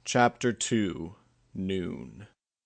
Chapter 2 Noon.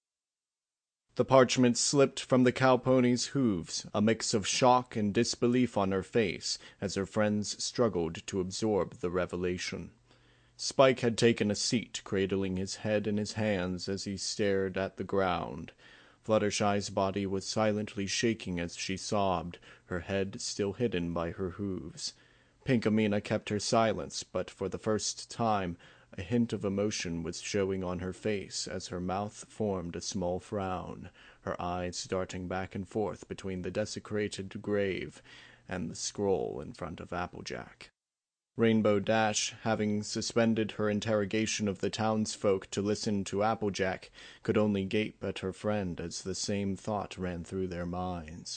The parchment slipped from the cowpony's hooves, a mix of shock and disbelief on her face as her friends struggled to absorb the revelation. Spike had taken a seat, cradling his head in his hands as he stared at the ground. Fluttershy's body was silently shaking as she sobbed, her head still hidden by her hooves. Pinkamena kept her silence, but for the first time a hint of emotion was showing on her face as her mouth formed a small frown, her eyes darting back and forth between the desecrated grave and the scroll in front of Applejack. Rainbow Dash, having suspended her interrogation of the townsfolk to listen to Applejack, could only gape at her friend as the same thought ran through their minds.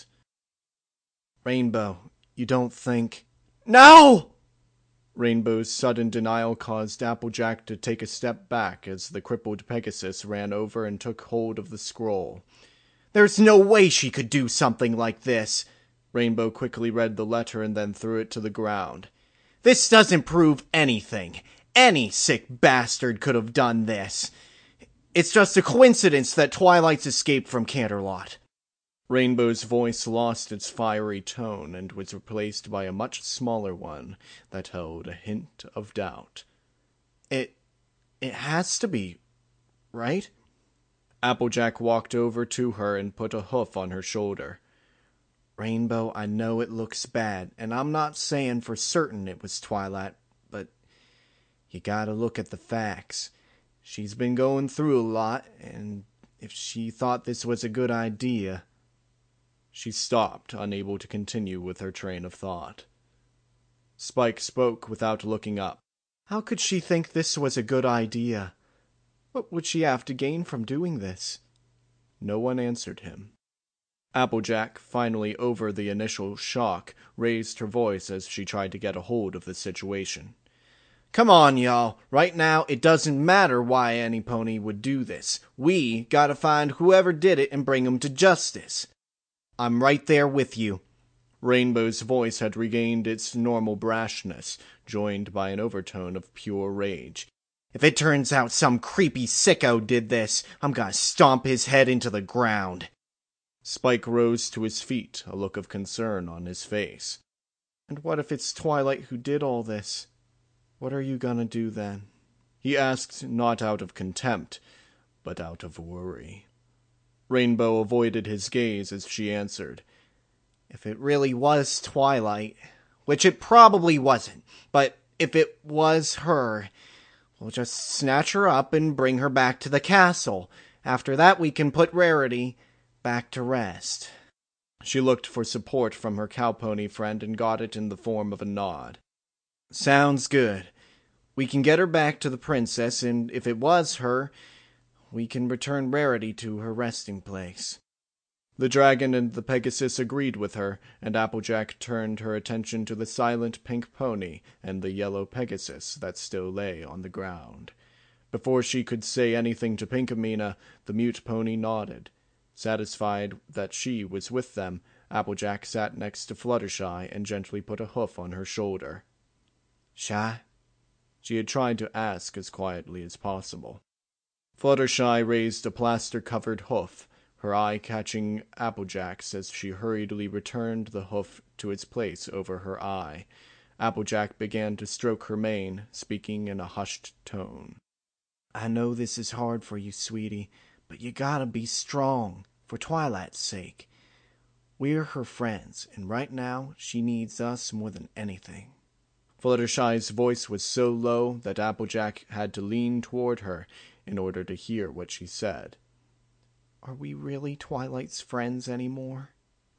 "Rainbow, you don't think—" "No!" Rainbow's sudden denial caused Applejack to take a step back as the crippled Pegasus ran over and took hold of the scroll. "There's no way she could do something like this!" Rainbow quickly read the letter and then threw it to the ground. "This doesn't prove anything. Any sick bastard could have done this. It's just a coincidence that Twilight's escaped from Canterlot." Rainbow's voice lost its fiery tone and was replaced by a much smaller one that held a hint of doubt. It has to be, right?" Applejack walked over to her and put a hoof on her shoulder. "Rainbow, I know it looks bad, and I'm not saying for certain it was Twilight, but you gotta look at the facts. She's been going through a lot, and if she thought this was a good idea—" She stopped, unable to continue with her train of thought. Spike spoke without looking up. "How could she think this was a good idea? What would she have to gain from doing this?" No one answered him. Applejack, finally over the initial shock, raised her voice as she tried to get a hold of the situation. "Come on, y'all. Right now, it doesn't matter why any pony would do this. We gotta find whoever did it and bring him to justice." "I'm right there with you." Rainbow's voice had regained its normal brashness, joined by an overtone of pure rage. "If it turns out some creepy sicko did this, I'm gonna stomp his head into the ground." Spike rose to his feet, a look of concern on his face. "And what if it's Twilight who did all this? What are you gonna do then?" He asked not out of contempt, but out of worry. Rainbow avoided his gaze as she answered. "If it really was Twilight, which it probably wasn't, but if it was her, we'll just snatch her up and bring her back to the castle. After that we can put Rarity back to rest." She looked for support from her cowpony friend and got it in the form of a nod. "Sounds good. We can get her back to the princess, and if it was her, we can return Rarity to her resting place." The dragon and the Pegasus agreed with her, and Applejack turned her attention to the silent pink pony and the yellow Pegasus that still lay on the ground. Before she could say anything to Pinkamena, the mute pony nodded. Satisfied that she was with them, Applejack sat next to Fluttershy and gently put a hoof on her shoulder. "Shy?" She had tried to ask as quietly as possible. Fluttershy raised a plaster-covered hoof, her eye catching Applejack's as she hurriedly returned the hoof to its place over her eye. Applejack began to stroke her mane, speaking in a hushed tone. "I know this is hard for you, sweetie, but you gotta be strong, for Twilight's sake. We're her friends, and right now she needs us more than anything." Fluttershy's voice was so low that Applejack had to lean toward her in order to hear what she said. "Are we really Twilight's friends anymore?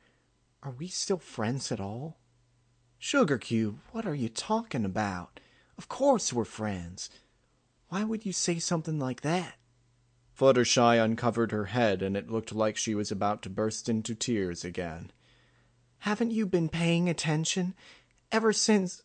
Are we still friends at all?" "Sugar Cube, what are you talking about? Of course we're friends. Why would you say something like that?" Fluttershy uncovered her head, and it looked like she was about to burst into tears again. "Haven't you been paying attention? Ever since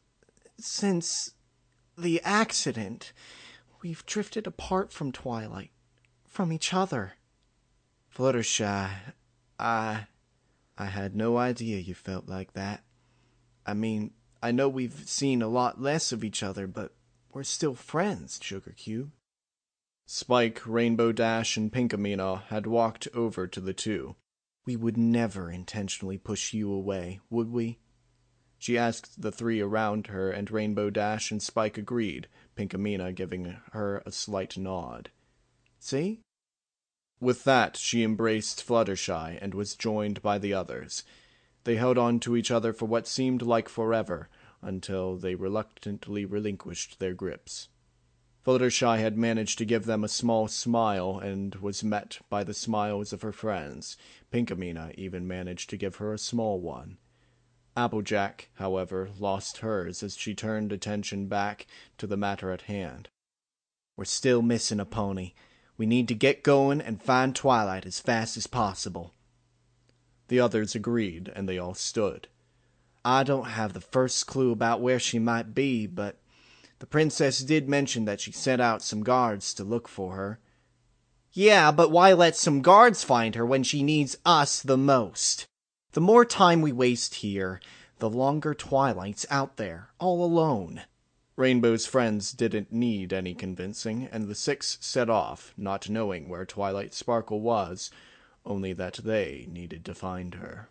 the accident, we've drifted apart from Twilight, from each other." "Fluttershy, I had no idea you felt like that. I mean, I know we've seen a lot less of each other, but we're still friends, Sugar Cube." Spike, Rainbow Dash, and Pinkamena had walked over to the two. "We would never intentionally push you away, would we?" She asked the three around her, and Rainbow Dash and Spike agreed, Pinkamena giving her a slight nod. "See?" With that, she embraced Fluttershy and was joined by the others. They held on to each other for what seemed like forever, until they reluctantly relinquished their grips. Fluttershy had managed to give them a small smile and was met by the smiles of her friends. Pinkamena even managed to give her a small one. Applejack, however, lost hers as she turned attention back to the matter at hand. "We're still missing a pony. We need to get going and find Twilight as fast as possible." The others agreed, and they all stood. "I don't have the first clue about where she might be, but the princess did mention that she sent out some guards to look for her." "Yeah, but why let some guards find her when she needs us the most? The more time we waste here, the longer Twilight's out there, all alone." Rainbow's friends didn't need any convincing, and the six set off, not knowing where Twilight Sparkle was, only that they needed to find her.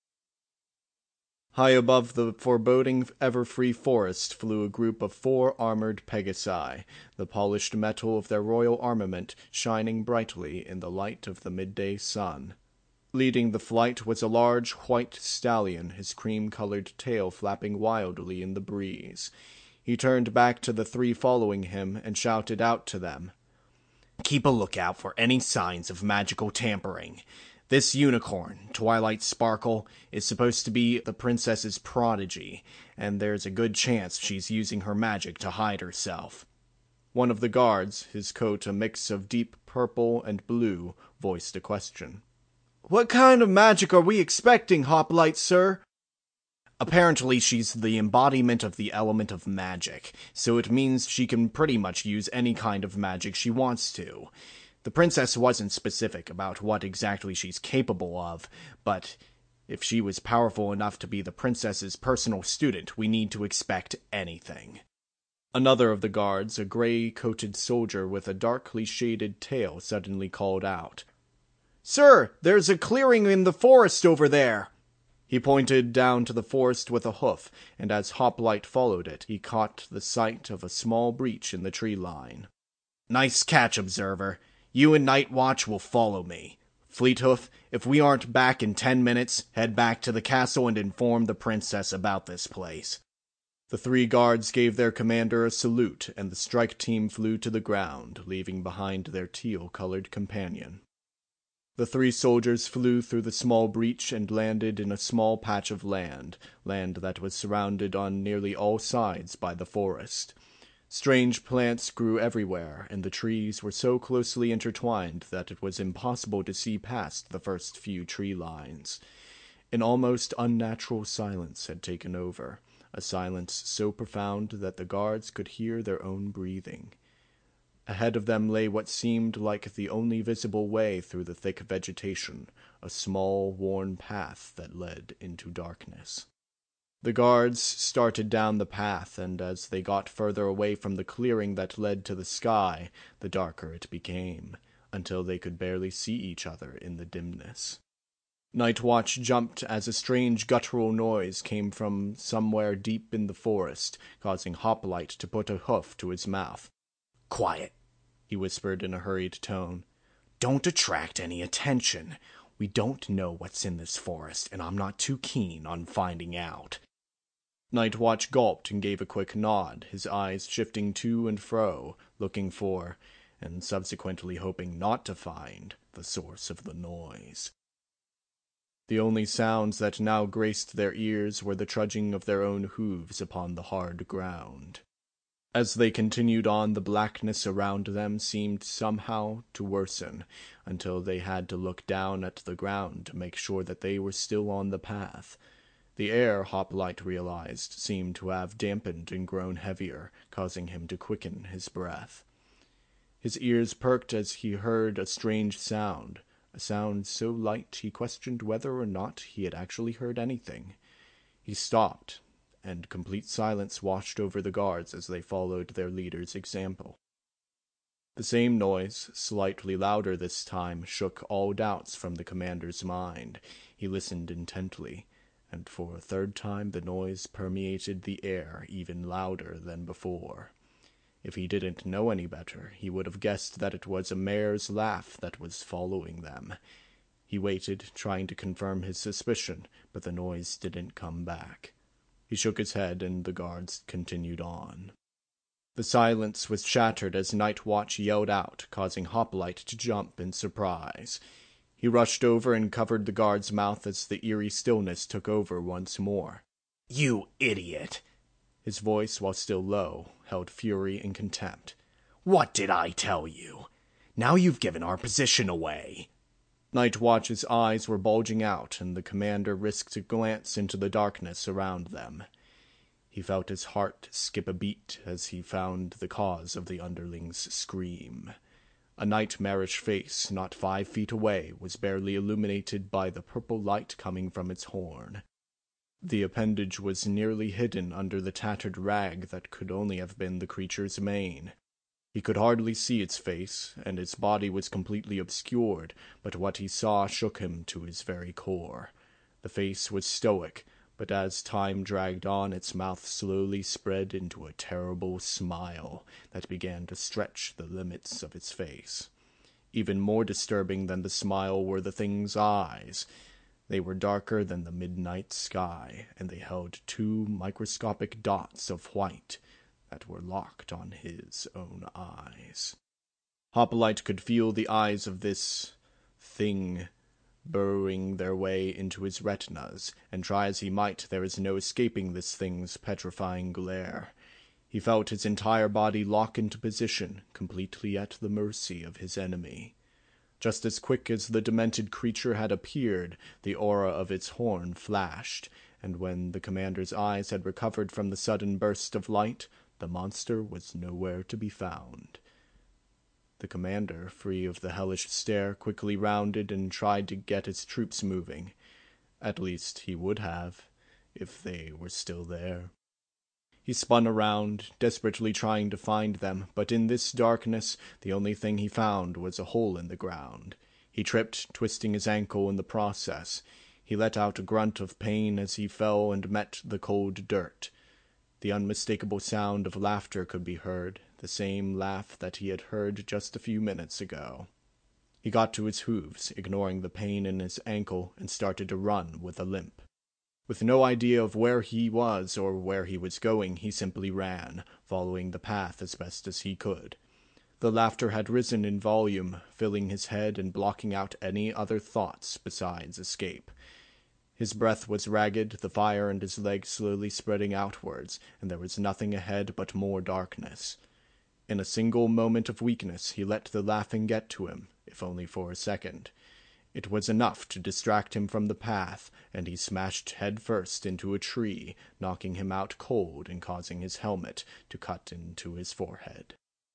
High above the foreboding Everfree forest flew a group of 4 armored Pegasi, the polished metal of their royal armament shining brightly in the light of the midday sun. Leading the flight was a large white stallion, his cream-colored tail flapping wildly in the breeze. He turned back to the 3 following him and shouted out to them. "Keep a lookout for any signs of magical tampering. This unicorn, Twilight Sparkle, is supposed to be the princess's prodigy, and there's a good chance she's using her magic to hide herself." One of the guards, his coat a mix of deep purple and blue, voiced a question. "What kind of magic are we expecting, Hoplite, sir?" "Apparently she's the embodiment of the element of magic, so it means she can pretty much use any kind of magic she wants to. The princess wasn't specific about what exactly she's capable of, but if she was powerful enough to be the princess's personal student, we need to expect anything." Another of the guards, a gray-coated soldier with a darkly shaded tail, suddenly called out. "Sir, there's a clearing in the forest over there." He pointed down to the forest with a hoof, and as Hoplite followed it, he caught the sight of a small breach in the tree line. "Nice catch, Observer. You and Night Watch will follow me. Fleethoof, if we aren't back in 10 minutes, head back to the castle and inform the princess about this place." The 3 guards gave their commander a salute, and the strike team flew to the ground, leaving behind their teal-colored companion. The 3 soldiers flew through the small breach and landed in a small patch of land that was surrounded on nearly all sides by the forest. Strange plants grew everywhere, and the trees were so closely intertwined that it was impossible to see past the first few tree lines. An almost unnatural silence had taken over, a silence so profound that the guards could hear their own breathing. Ahead of them lay what seemed like the only visible way through the thick vegetation, a small, worn path that led into darkness. The guards started down the path, and as they got further away from the clearing that led to the sky, the darker it became, until they could barely see each other in the dimness. Night Watch jumped as a strange guttural noise came from somewhere deep in the forest, causing Hoplite to put a hoof to his mouth. "Quiet," he whispered in a hurried tone. "Don't attract any attention. We don't know what's in this forest, and I'm not too keen on finding out." Night Watch gulped and gave a quick nod, his eyes shifting to and fro, looking for, and subsequently hoping not to find, the source of the noise. The only sounds that now graced their ears were the trudging of their own hooves upon the hard ground. As they continued on, the blackness around them seemed somehow to worsen, until they had to look down at the ground to make sure that they were still on the path. The air, Hoplite realized, seemed to have dampened and grown heavier, causing him to quicken his breath. His ears perked as he heard a strange sound, a sound so light he questioned whether or not he had actually heard anything. He stopped, and complete silence washed over the guards as they followed their leader's example. The same noise, slightly louder this time, shook all doubts from the commander's mind. He listened intently, and for a third time the noise permeated the air even louder than before. If he didn't know any better, he would have guessed that it was a mare's laugh that was following them. He waited, trying to confirm his suspicion, but the noise didn't come back. He shook his head, and the guards continued on. The silence was shattered as Night Watch yelled out, causing Hoplite to jump in surprise. He rushed over and covered the guard's mouth as the eerie stillness took over once more. "You idiot!" His voice, while still low, held fury and contempt. "What did I tell you? Now you've given our position away." Night Watch's eyes were bulging out, and the commander risked a glance into the darkness around them. He felt his heart skip a beat as he found the cause of the underling's scream. A nightmarish face not 5 feet away was barely illuminated by the purple light coming from its horn. The appendage was nearly hidden under the tattered rag that could only have been the creature's mane. He could hardly see its face, and its body was completely obscured, but what he saw shook him to his very core. The face was stoic, but as time dragged on, its mouth slowly spread into a terrible smile that began to stretch the limits of its face. Even more disturbing than the smile were the thing's eyes. They were darker than the midnight sky, and they held 2 microscopic dots of white that were locked on his own eyes. Hoplite could feel the eyes of this thing burrowing their way into his retinas, and try as he might, there was no escaping this thing's petrifying glare. He felt his entire body lock into position, completely at the mercy of his enemy. Just as quick as the demented creature had appeared, the aura of its horn flashed, and when the commander's eyes had recovered from the sudden burst of light, the monster was nowhere to be found. The commander, free of the hellish stare, quickly rounded and tried to get his troops moving. At least he would have, if they were still there. He spun around, desperately trying to find them, but in this darkness the only thing he found was a hole in the ground. He tripped, twisting his ankle in the process. He let out a grunt of pain as he fell and met the cold dirt. The unmistakable sound of laughter could be heard, the same laugh that he had heard just a few minutes ago. He got to his hooves, ignoring the pain in his ankle, and started to run with a limp. With no idea of where he was or where he was going, he simply ran, following the path as best as he could. The laughter had risen in volume, filling his head and blocking out any other thoughts besides escape. His breath was ragged, the fire in his legs slowly spreading outwards, and there was nothing ahead but more darkness. In a single moment of weakness, he let the laughing get to him, if only for a second. It was enough to distract him from the path, and he smashed head first into a tree, knocking him out cold and causing his helmet to cut into his forehead.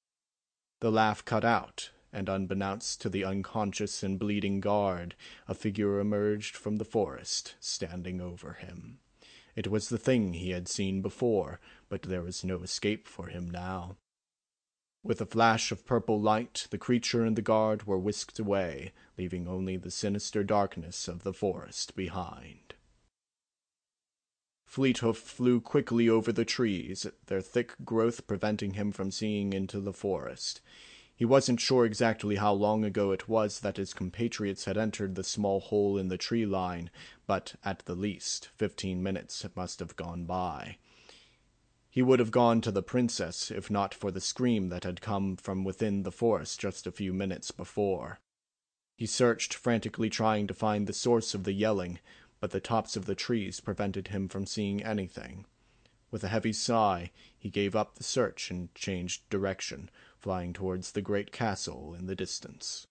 The laugh cut out, and unbeknownst to the unconscious and bleeding guard, a figure emerged from the forest, standing over him. It was the thing he had seen before, but there was no escape for him now. With a flash of purple light, the creature and the guard were whisked away, leaving only the sinister darkness of the forest behind. Fleethoof flew quickly over the trees, their thick growth preventing him from seeing into the forest. He wasn't sure exactly how long ago it was that his compatriots had entered the small hole in the tree line, but at the least 15 minutes must have gone by. He would have gone to the princess if not for the scream that had come from within the forest just a few minutes before. He searched, frantically trying to find the source of the yelling, but the tops of the trees prevented him from seeing anything. With a heavy sigh, he gave up the search and changed direction, flying towards the great castle in the distance.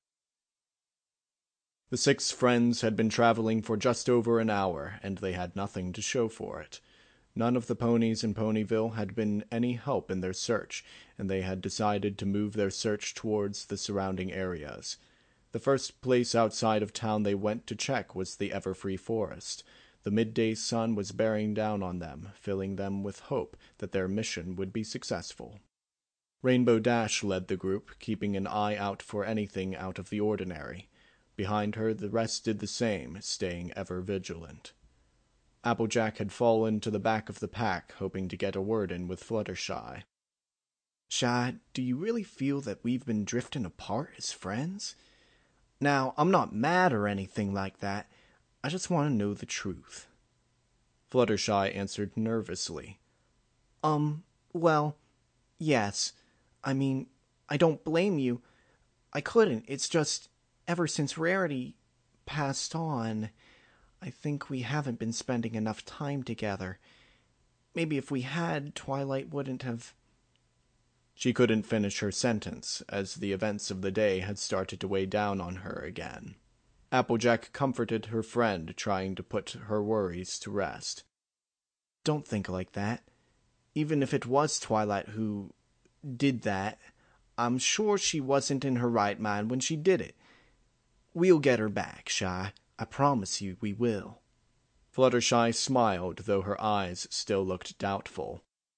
The 6 friends had been traveling for just over an hour, and they had nothing to show for it. None of the ponies in Ponyville had been any help in their search, and they had decided to move their search towards the surrounding areas. The first place outside of town they went to check was the Everfree Forest. The midday sun was bearing down on them, filling them with hope that their mission would be successful. Rainbow Dash led the group, keeping an eye out for anything out of the ordinary. Behind her, the rest did the same, staying ever vigilant. Applejack had fallen to the back of the pack, hoping to get a word in with Fluttershy. "Shy, do you really feel that we've been drifting apart as friends? Now, I'm not mad or anything like that. I just want to know the truth." Fluttershy answered nervously. Well, yes. I mean, I don't blame you. I couldn't. It's just, ever since Rarity passed on, I think we haven't been spending enough time together. Maybe if we had, Twilight wouldn't have... She couldn't finish her sentence, as the events of the day had started to weigh down on her again. Applejack comforted her friend, trying to put her worries to rest. "Don't think like that. Even if it was Twilight who did that, I'm sure she wasn't in her right mind when she did it. We'll get her back, Shy. I promise you we will." Fluttershy smiled, though her eyes still looked doubtful.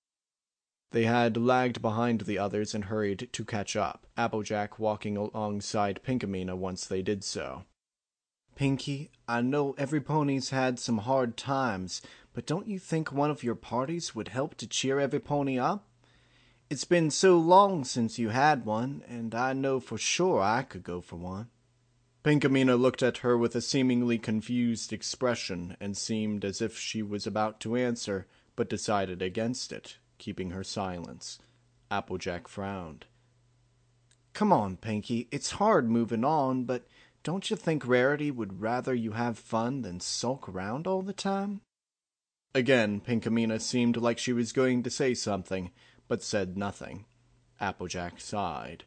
They had lagged behind the others and hurried to catch up, Applejack walking alongside Pinkamena once they did so. "Pinky, I know every pony's had some hard times, but don't you think one of your parties would help to cheer every pony up? It's been so long since you had one, and I know for sure I could go for one." Pinkamena looked at her with a seemingly confused expression, and seemed as if she was about to answer, but decided against it, keeping her silence. Applejack frowned. "Come on, Pinky, it's hard moving on, but don't you think Rarity would rather you have fun than sulk around all the time?" Again, Pinkamena seemed like she was going to say something, but said nothing. Applejack sighed.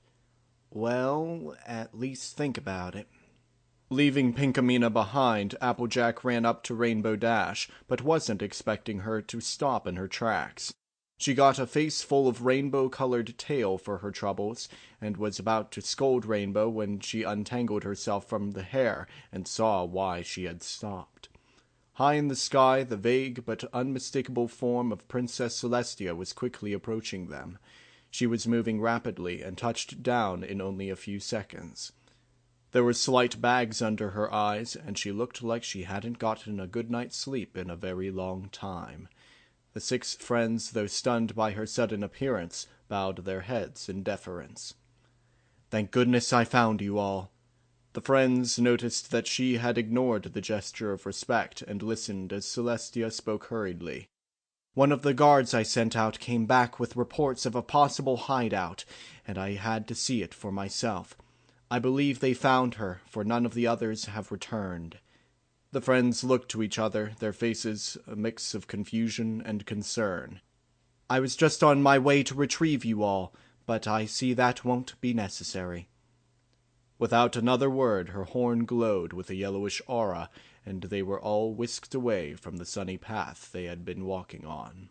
"Well, at least think about it." Leaving Pinkamena behind, Applejack ran up to Rainbow Dash, but wasn't expecting her to stop in her tracks. She got a face full of rainbow-colored tail for her troubles, and was about to scold Rainbow when she untangled herself from the hair and saw why she had stopped. High in the sky, the vague but unmistakable form of Princess Celestia was quickly approaching them. She was moving rapidly and touched down in only a few seconds. There were slight bags under her eyes, and she looked like she hadn't gotten a good night's sleep in a very long time. The 6 friends, though stunned by her sudden appearance, bowed their heads in deference. "Thank goodness I found you all." The friends noticed that she had ignored the gesture of respect and listened as Celestia spoke hurriedly. "One of the guards I sent out came back with reports of a possible hideout, and I had to see it for myself. I believe they found her, for none of the others have returned." The friends looked to each other, their faces a mix of confusion and concern. "I was just on my way to retrieve you all, but I see that won't be necessary." Without another word, her horn glowed with a yellowish aura, and they were all whisked away from the sunny path they had been walking on.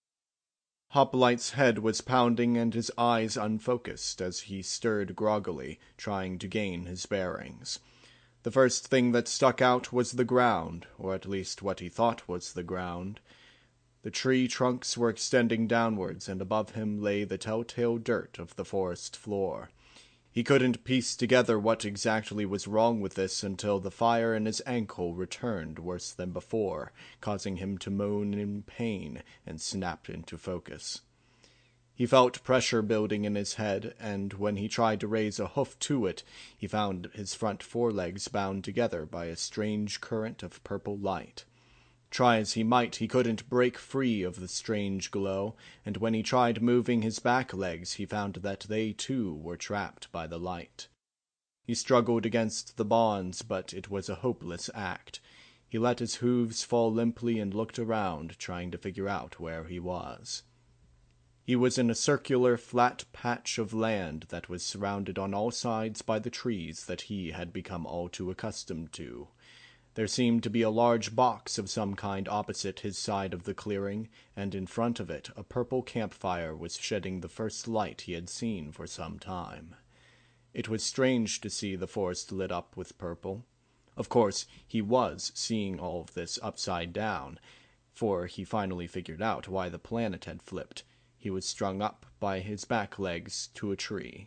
Hoplight's head was pounding and his eyes unfocused as he stirred groggily, trying to gain his bearings. The first thing that stuck out was the ground, or at least what he thought was the ground. The tree trunks were extending downwards, and above him lay the telltale dirt of the forest floor. He couldn't piece together what exactly was wrong with this until the fire in his ankle returned worse than before, causing him to moan in pain and snap into focus. He felt pressure building in his head, and when he tried to raise a hoof to it, he found his front forelegs bound together by a strange current of purple light. Try as he might, he couldn't break free of the strange glow, and when he tried moving his back legs, he found that they too were trapped by the light. He struggled against the bonds, but it was a hopeless act. He let his hooves fall limply and looked around, trying to figure out where he was. He was in a circular, flat patch of land that was surrounded on all sides by the trees that he had become all too accustomed to. There seemed to be a large box of some kind opposite his side of the clearing, and in front of it a purple campfire was shedding the first light he had seen for some time. It was strange to see the forest lit up with purple. Of course, he was seeing all of this upside down, for he finally figured out why the planet had flipped. He was strung up by his back legs to a tree.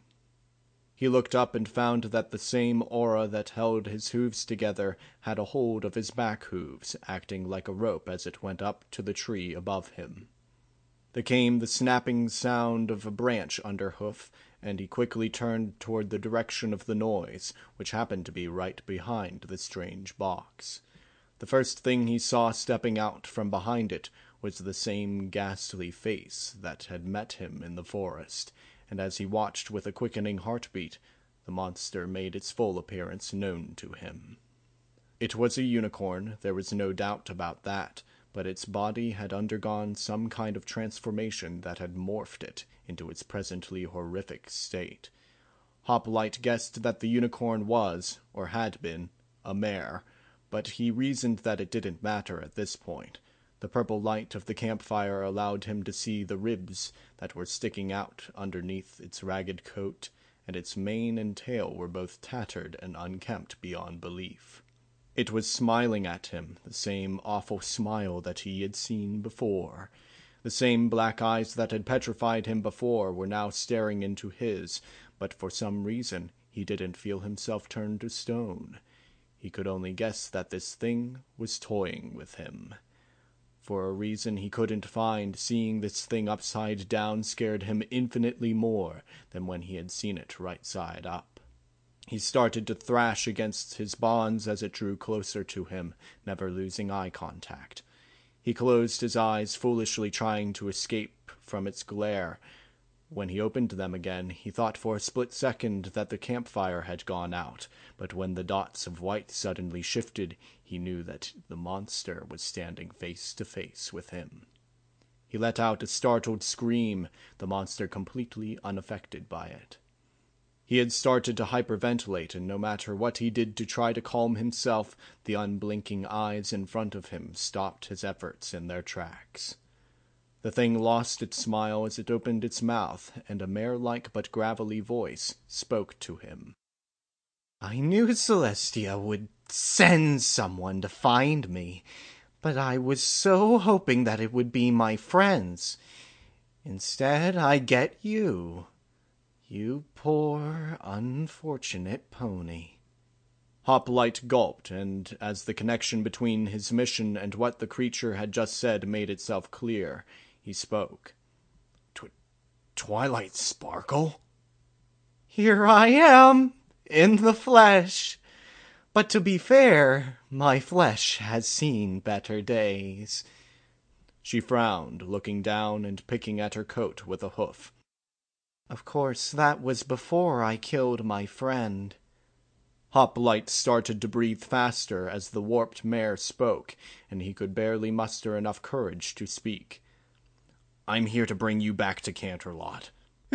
He looked up and found that the same aura that held his hooves together had a hold of his back hooves, acting like a rope as it went up to the tree above him. There came the snapping sound of a branch under hoof, and he quickly turned toward the direction of the noise, which happened to be right behind the strange box. The first thing he saw stepping out from behind it was the same ghastly face that had met him in the forest, and as he watched with a quickening heartbeat, the monster made its full appearance known to him. It was a unicorn, there was no doubt about that, but its body had undergone some kind of transformation that had morphed it into its presently horrific state. Hoplite guessed that the unicorn was, or had been, a mare, but he reasoned that it didn't matter at this point. The purple light of the campfire allowed him to see the ribs that were sticking out underneath its ragged coat, and its mane and tail were both tattered and unkempt beyond belief. It was smiling at him, the same awful smile that he had seen before. The same black eyes that had petrified him before were now staring into his, but for some reason he didn't feel himself turn to stone. He could only guess that this thing was toying with him. For a reason he couldn't find, seeing this thing upside down scared him infinitely more than when he had seen it right side up. He started to thrash against his bonds as it drew closer to him, never losing eye contact. He closed his eyes, foolishly trying to escape from its glare. When he opened them again, he thought for a split second that the campfire had gone out, but when the dots of white suddenly shifted, he knew that the monster was standing face to face with him. He let out a startled scream, the monster completely unaffected by it. He had started to hyperventilate, and no matter what he did to try to calm himself, the unblinking eyes in front of him stopped his efforts in their tracks. The thing lost its smile as it opened its mouth, and a mare-like but gravelly voice spoke to him. "I knew Celestia would send someone to find me, but I was so hoping that it would be my friends. Instead, I get you. You poor, unfortunate pony." Hoplite gulped, and as the connection between his mission and what the creature had just said made itself clear, he spoke. "Twilight Sparkle?" "Here I am, in the flesh. But to be fair, my flesh has seen better days." She frowned, looking down and picking at her coat with a hoof. "Of course, that was before I killed my friend." Hoplite started to breathe faster as the warped mare spoke, and he could barely muster enough courage to speak. "I'm here to bring you back to Canterlot."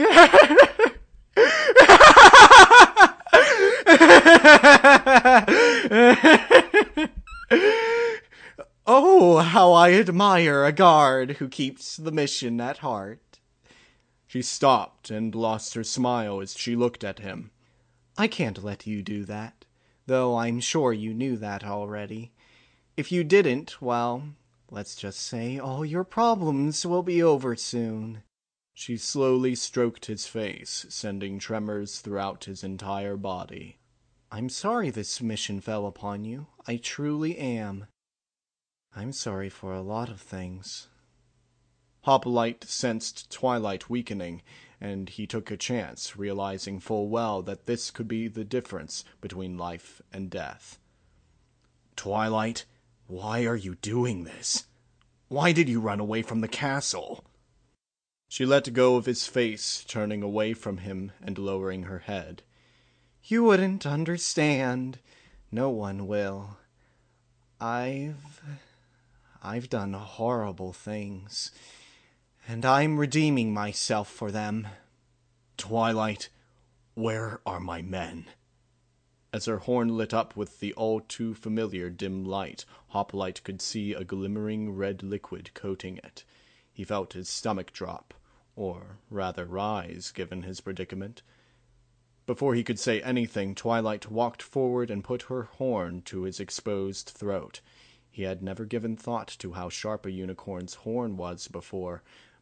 "Oh, how I admire a guard who keeps the mission at heart." She stopped and lost her smile as she looked at him. "I can't let you do that, though I'm sure you knew that already. If you didn't, well, let's just say all your problems will be over soon." She slowly stroked his face, sending tremors throughout his entire body. "I'm sorry this mission fell upon you. I truly am. I'm sorry for a lot of things." Hoplite sensed Twilight weakening, and he took a chance, realizing full well that this could be the difference between life and death. "Twilight, why are you doing this? Why did you run away from the castle?" She let go of his face, turning away from him and lowering her head. "You wouldn't understand. No one will. I've done horrible things, and I'm redeeming myself for them." "Twilight, where are my men?" As her horn lit up with the all-too-familiar dim light, Hoplite could see a glimmering red liquid coating it. He felt his stomach drop, or rather rise, given his predicament. Before he could say anything, Twilight walked forward and put her horn to his exposed throat. He had never given thought to how sharp a unicorn's horn was before,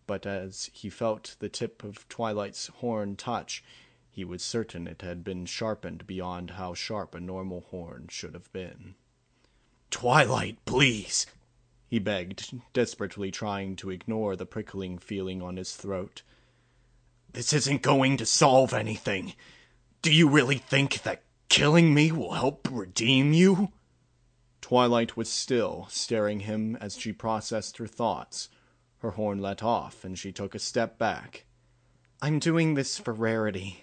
but as he felt the tip of Twilight's horn touch, he was certain it had been sharpened beyond how sharp a normal horn should have been. "Twilight, please!" he begged, desperately trying to ignore the prickling feeling on his throat. "This isn't going to solve anything. Do you really think that killing me will help redeem you?" Twilight was still, staring him as she processed her thoughts. Her horn let off, and she took a step back. "I'm doing this for Rarity.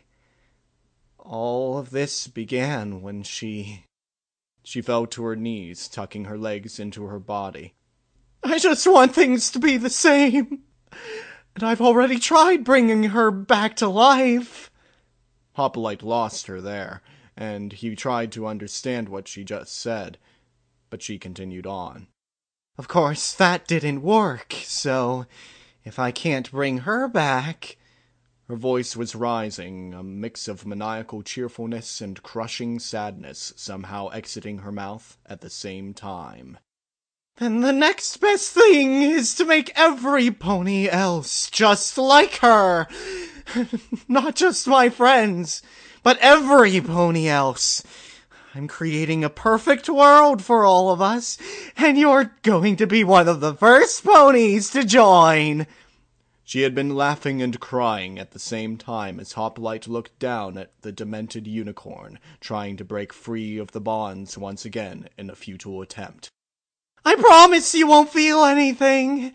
All of this began when she fell to her knees, tucking her legs into her body. "I just want things to be the same. And I've already tried bringing her back to life." Hopalite lost her there, and he tried to understand what she just said, but she continued on. "Of course, that didn't work, so if I can't bring her back—" Her voice was rising, a mix of maniacal cheerfulness and crushing sadness somehow exiting her mouth at the same time. "Then the next best thing is to make every pony else just like her. Not just my friends, but every pony else. I'm creating a perfect world for all of us, and you're going to be one of the first ponies to join." She had been laughing and crying at the same time as Hopalite looked down at the demented unicorn, trying to break free of the bonds once again in a futile attempt. "I promise you won't feel anything."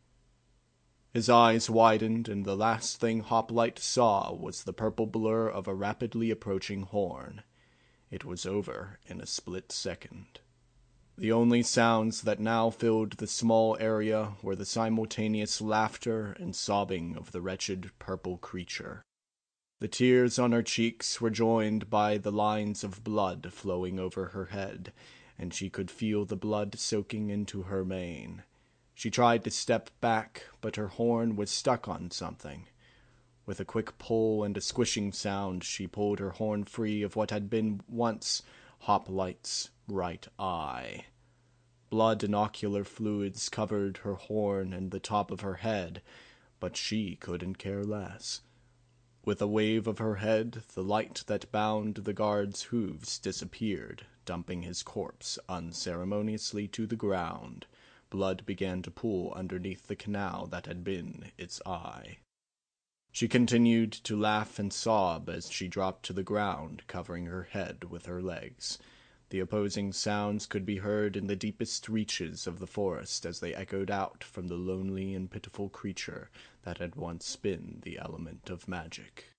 His eyes widened, and the last thing Hopalite saw was the purple blur of a rapidly approaching horn. It was over in a split second. The only sounds that now filled the small area were the simultaneous laughter and sobbing of the wretched purple creature. The tears on her cheeks were joined by the lines of blood flowing over her head, and she could feel the blood soaking into her mane. She tried to step back, but her horn was stuck on something. With a quick pull and a squishing sound, she pulled her horn free of what had been once Hopalite's right eye. Blood and ocular fluids covered her horn and the top of her head, but she couldn't care less. With a wave of her head, the light that bound the guard's hooves disappeared, dumping his corpse unceremoniously to the ground. Blood began to pool underneath the canal that had been its eye. She continued to laugh and sob as she dropped to the ground, covering her head with her legs. The opposing sounds could be heard in the deepest reaches of the forest as they echoed out from the lonely and pitiful creature that had once been the element of magic.